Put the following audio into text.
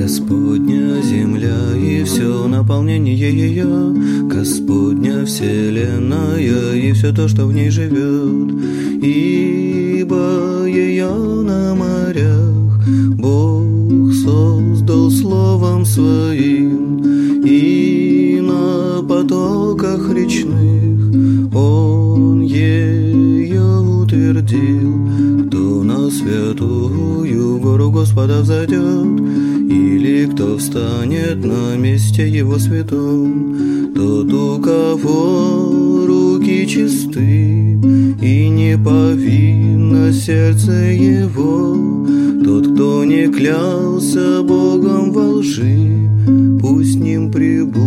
Господня земля и все наполнение ее, Господня вселенная и все то, что в ней живет, ибо ее на морях Бог создал словом своим, и на потоках речных Он ее утвердил. Кто на святую гору Господа взойдет, или кто встанет на месте его святом, тот, у кого руки чисты и не повинно сердце его, тот, кто не клялся Богом во лжи, пусть с ним пребудет.